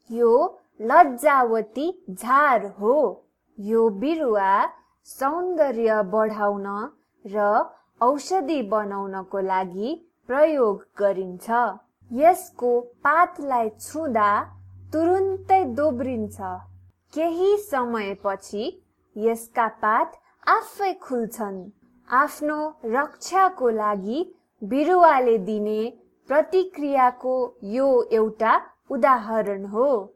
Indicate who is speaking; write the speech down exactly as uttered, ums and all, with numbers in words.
Speaker 1: यो लज्जावती झार हो। यो बिरुवा सौन्दर्य बढाउन र औषधि बनाउनको लागि प्रयोग गरिन्छ। यसको पातलाई छुँदा तुरुन्तै दोब्रिन्छ। केही समयपछि यसका पात आफै खुल्छन्। आफ्नो रक्षाको लागि बिरुवाले दिने प्रतिक्रियाको यो एउटा उदाहरण हो।